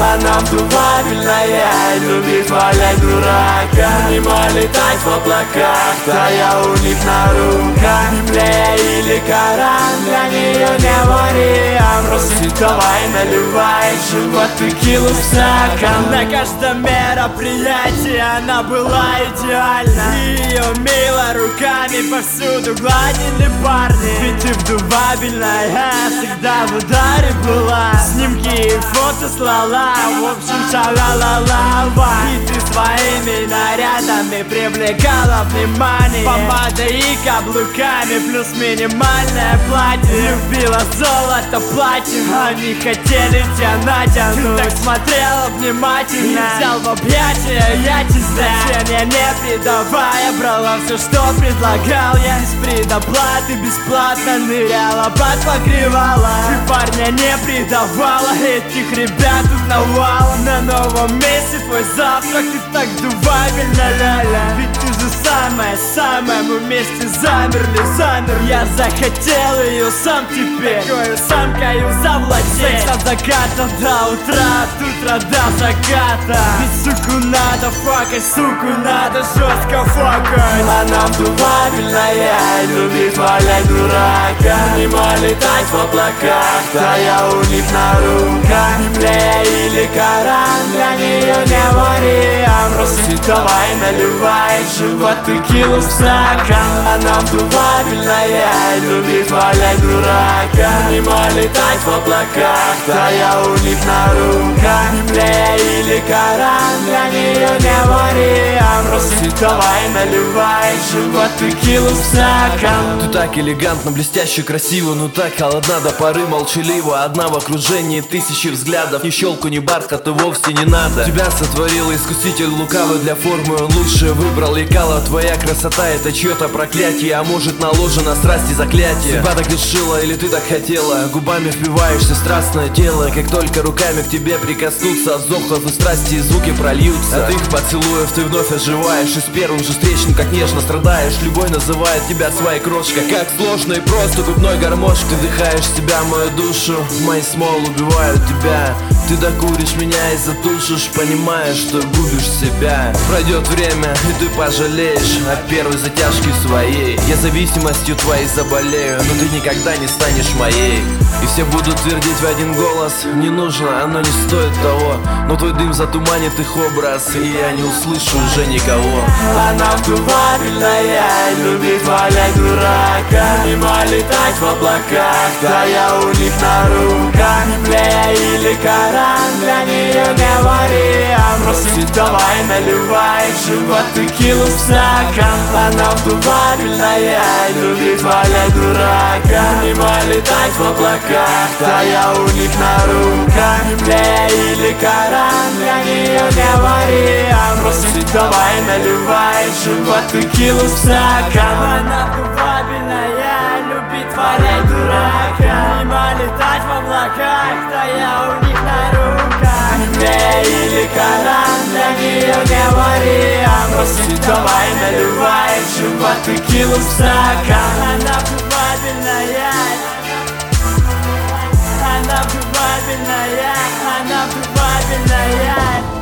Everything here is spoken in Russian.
Она вдувабельная, любит валять дурака. Мимо летать в облаках, стоя у них на руках. Библия или Коран, для нее не вариант. Просит, давай наливай, живот текилу в стакан. На каждом мероприятии она была идеальна. Ее мило руками повсюду гладили парни. Ведь ты вдувабельная, всегда в ударе была. Снимки и фото слала, в общем шалалалава. И ты своими нарядами привлекала внимание. Помадой и каблуками, плюс минимальное платье. Любила золото, платье, они хотели тебя натянуть. Ты так смотрела внимательно, взял в объятия, я тебя значения не придавая. Брала все, что предлагал я, без предоплаты, бесплатно ныряла под покрывало. Ты парня не предавала, этих ребят узнавала. На новом месте твой завтрак, ты так вдувабельна, ля-ля. Ведь ты же самая-самая, мы вместе замерли. Я захотел ее сам теперь, такую самкою завладеть. Секс от заката до утра, от утра до заката. Ведь суку надо факать, суку надо жестко факать. Она вдувабельная, любит валять дурака. Мимо летать в облаках, стоя у них на руках. Библия или Коран, для нее не вариант. Просит, давай наливай, живот текилу в стакан. Она вдувабельная, любит валять дурака. Мимо летать в облаках, стоя у них на руках. Библия или Коран, для нее не вариант. Просит, давай наливай, живот текилу в стакан. Ты так элегантно, блестяще, красиво, но так холодна до поры, молчаливо. Одна в окружении тысячи взглядов. Ни щелку, ни бархата вовсе не надо. Тебя сотворил искуситель лукавый, для формы он лучше выбрал лекало. Твоя красота — это чье-то проклятие, а может наложено страсти заклятие. Судьба так решила или ты так хотела? Губами впиваешься в страстное тело. Как только руками к тебе прикоснутся, от вздохов и страсти и звуки прольются. От их поцелуев ты вновь оживаешь, и с первым же встречным как нежно страдаешь. Любой называет тебя своей крошкой. Как сложно и просто губной гармошкой. Ты вдыхаешь в себя мою душу, мои смол убивают тебя. Ты докуришь меня и затушишь, понимаешь, что губишь себя. Пройдет время, и ты пожалеешь о первой затяжке своей. Я зависимостью твоей заболею, но ты никогда не станешь моей. И все будут твердить в один голос: не нужно, оно не стоит того. Но твой дым затуманит их образ, и я не услышу уже никого. Она вдувабельная, любит валять дурака. Мимо летать в облаках, стоя у них на руках. Библия или Коран, для нее не вариант. Просит, давай наливай, живот текилу в стакан. Она вдувабельная, любит валять дурака. Мимо летать в облаках, стоя у них на руках. Библия или Коран, для нее не вариант. Просит, давай наливай, живот текилу в стакан. Она вдувабельная, любит валять дурака. Мимо летать в облаках, стоя у них на руках. Библия или Коран, для нее не вариант. Просит, давай наливай, живот текилу в стакан. Она вдувабельная, она вдувабельная, она вдувабельная.